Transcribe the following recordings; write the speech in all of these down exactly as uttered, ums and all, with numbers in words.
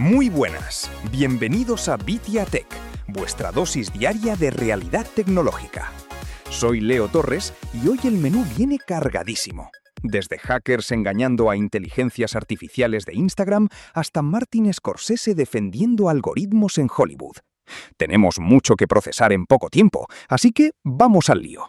Muy buenas, bienvenidos a Vitia Tech, vuestra dosis diaria de realidad tecnológica. Soy Leo Torres y hoy el menú viene cargadísimo. Desde hackers engañando a inteligencias artificiales de Instagram hasta Martin Scorsese defendiendo algoritmos en Hollywood. Tenemos mucho que procesar en poco tiempo, así que vamos al lío.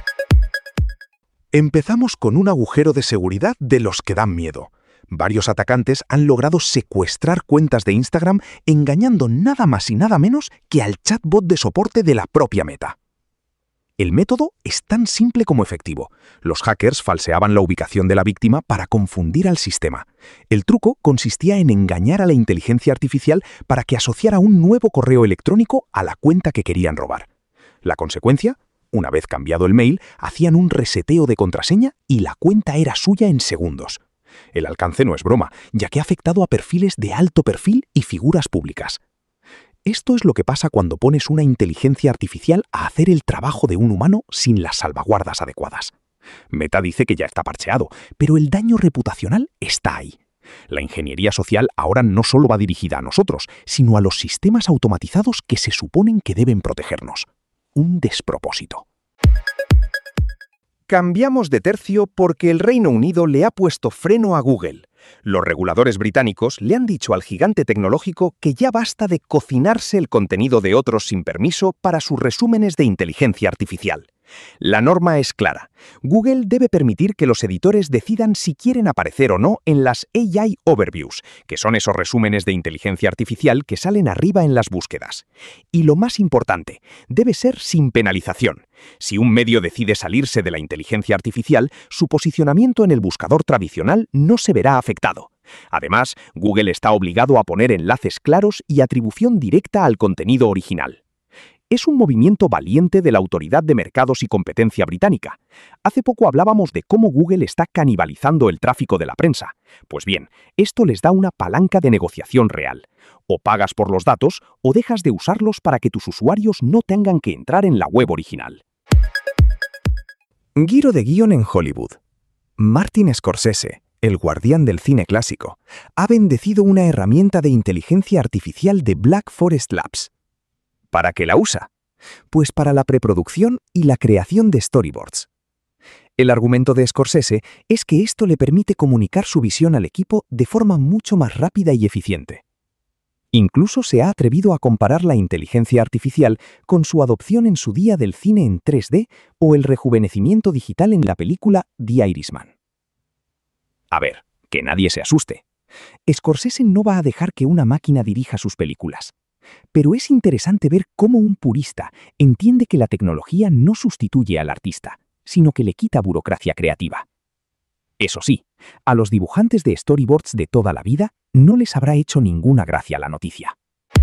Empezamos con un agujero de seguridad de los que dan miedo. Varios atacantes han logrado secuestrar cuentas de Instagram engañando nada más y nada menos que al chatbot de soporte de la propia Meta. El método es tan simple como efectivo. Los hackers falseaban la ubicación de la víctima para confundir al sistema. El truco consistía en engañar a la inteligencia artificial para que asociara un nuevo correo electrónico a la cuenta que querían robar. La consecuencia, una vez cambiado el mail, hacían un reseteo de contraseña y la cuenta era suya en segundos. El alcance no es broma, ya que ha afectado a perfiles de alto perfil y figuras públicas. Esto es lo que pasa cuando pones una inteligencia artificial a hacer el trabajo de un humano sin las salvaguardas adecuadas. Meta dice que ya está parcheado, pero el daño reputacional está ahí. La ingeniería social ahora no solo va dirigida a nosotros, sino a los sistemas automatizados que se suponen que deben protegernos. Un despropósito. Cambiamos de tercio porque el Reino Unido le ha puesto freno a Google. Los reguladores británicos le han dicho al gigante tecnológico que ya basta de cocinarse el contenido de otros sin permiso para sus resúmenes de inteligencia artificial. La norma es clara. Google debe permitir que los editores decidan si quieren aparecer o no en las A I Overviews, que son esos resúmenes de inteligencia artificial que salen arriba en las búsquedas. Y lo más importante, debe ser sin penalización. Si un medio decide salirse de la inteligencia artificial, su posicionamiento en el buscador tradicional no se verá afectado. Además, Google está obligado a poner enlaces claros y atribución directa al contenido original. Es un movimiento valiente de la Autoridad de Mercados y Competencia británica. Hace poco hablábamos de cómo Google está canibalizando el tráfico de la prensa. Pues bien, esto les da una palanca de negociación real. O pagas por los datos o dejas de usarlos para que tus usuarios no tengan que entrar en la web original. Giro de guión en Hollywood. Martin Scorsese, el guardián del cine clásico, ha bendecido una herramienta de inteligencia artificial de Black Forest Labs. ¿Para qué la usa? Pues para la preproducción y la creación de storyboards. El argumento de Scorsese es que esto le permite comunicar su visión al equipo de forma mucho más rápida y eficiente. Incluso se ha atrevido a comparar la inteligencia artificial con su adopción en su día del cine en tres D o el rejuvenecimiento digital en la película The Irishman. A ver, que nadie se asuste. Scorsese no va a dejar que una máquina dirija sus películas. Pero es interesante ver cómo un purista entiende que la tecnología no sustituye al artista, sino que le quita burocracia creativa. Eso sí, a los dibujantes de storyboards de toda la vida no les habrá hecho ninguna gracia la noticia.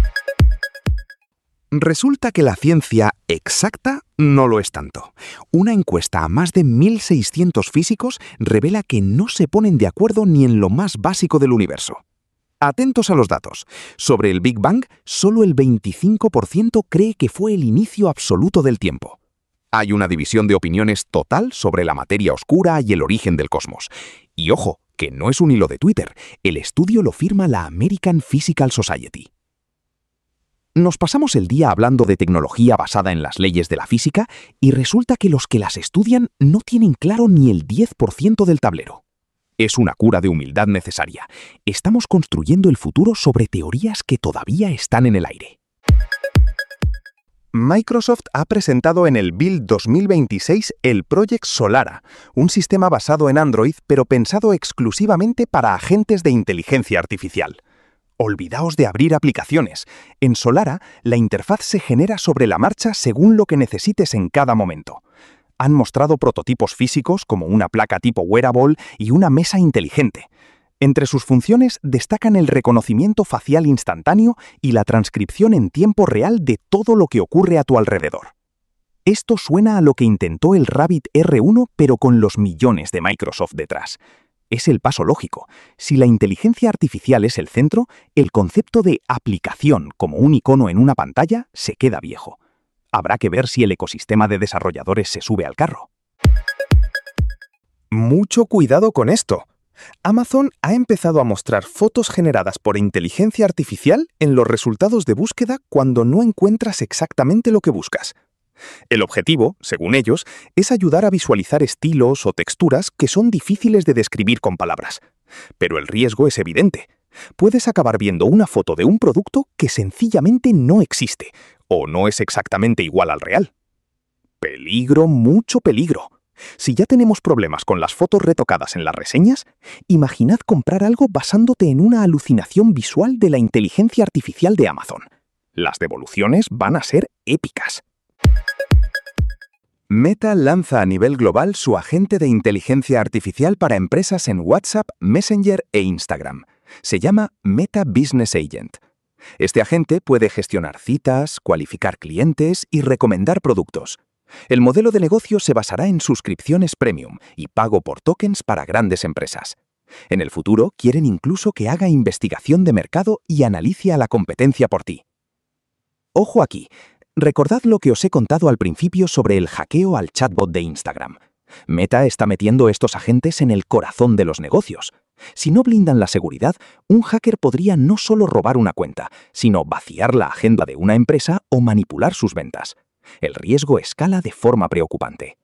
Resulta que la ciencia exacta no lo es tanto. Una encuesta a más de mil seiscientos físicos revela que no se ponen de acuerdo ni en lo más básico del universo. Atentos a los datos. Sobre el Big Bang, solo el veinticinco por ciento cree que fue el inicio absoluto del tiempo. Hay una división de opiniones total sobre la materia oscura y el origen del cosmos. Y ojo, que no es un hilo de Twitter. El estudio lo firma la American Physical Society. Nos pasamos el día hablando de tecnología basada en las leyes de la física y resulta que los que las estudian no tienen claro ni el diez por ciento del tablero. Es una cura de humildad necesaria. Estamos construyendo el futuro sobre teorías que todavía están en el aire. Microsoft ha presentado en el Build dos mil veintiséis el Project Solara, un sistema basado en Android pero pensado exclusivamente para agentes de inteligencia artificial. Olvidaos de abrir aplicaciones. En Solara, la interfaz se genera sobre la marcha según lo que necesites en cada momento. Han mostrado prototipos físicos como una placa tipo wearable y una mesa inteligente. Entre sus funciones destacan el reconocimiento facial instantáneo y la transcripción en tiempo real de todo lo que ocurre a tu alrededor. Esto suena a lo que intentó el Rabbit R uno, pero con los millones de Microsoft detrás. Es el paso lógico. Si la inteligencia artificial es el centro, el concepto de aplicación como un icono en una pantalla se queda viejo. Habrá que ver si el ecosistema de desarrolladores se sube al carro. Mucho cuidado con esto. Amazon ha empezado a mostrar fotos generadas por inteligencia artificial en los resultados de búsqueda cuando no encuentras exactamente lo que buscas. El objetivo, según ellos, es ayudar a visualizar estilos o texturas que son difíciles de describir con palabras. Pero el riesgo es evidente. Puedes acabar viendo una foto de un producto que sencillamente no existe, o no es exactamente igual al real. Peligro, mucho peligro. Si ya tenemos problemas con las fotos retocadas en las reseñas, imaginad comprar algo basándote en una alucinación visual de la inteligencia artificial de Amazon. Las devoluciones van a ser épicas. Meta lanza a nivel global su agente de inteligencia artificial para empresas en WhatsApp, Messenger e Instagram. Se llama Meta Business Agent. Este agente puede gestionar citas, cualificar clientes y recomendar productos. El modelo de negocio se basará en suscripciones premium y pago por tokens para grandes empresas. En el futuro quieren incluso que haga investigación de mercado y analice a la competencia por ti. Ojo aquí, recordad lo que os he contado al principio sobre el hackeo al chatbot de Instagram. Meta está metiendo estos agentes en el corazón de los negocios. Si no blindan la seguridad, un hacker podría no solo robar una cuenta, sino vaciar la agenda de una empresa o manipular sus ventas. El riesgo escala de forma preocupante.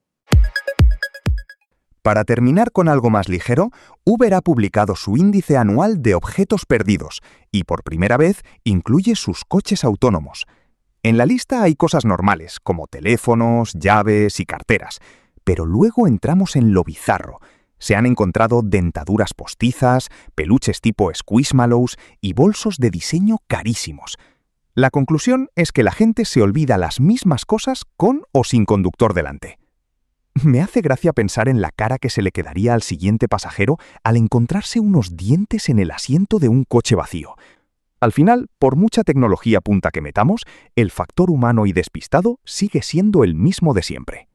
Para terminar con algo más ligero, Uber ha publicado su índice anual de objetos perdidos y por primera vez incluye sus coches autónomos. En la lista hay cosas normales, como teléfonos, llaves y carteras, pero luego entramos en lo bizarro. Se han encontrado dentaduras postizas, peluches tipo Squishmallows y bolsos de diseño carísimos. La conclusión es que la gente se olvida las mismas cosas con o sin conductor delante. Me hace gracia pensar en la cara que se le quedaría al siguiente pasajero al encontrarse unos dientes en el asiento de un coche vacío. Al final, por mucha tecnología punta que metamos, el factor humano y despistado sigue siendo el mismo de siempre.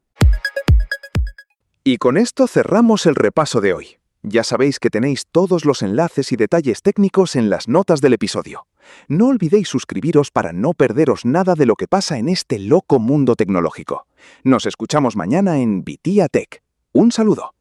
Y con esto cerramos el repaso de hoy. Ya sabéis que tenéis todos los enlaces y detalles técnicos en las notas del episodio. No olvidéis suscribiros para no perderos nada de lo que pasa en este loco mundo tecnológico. Nos escuchamos mañana en Vitia Tech. Un saludo.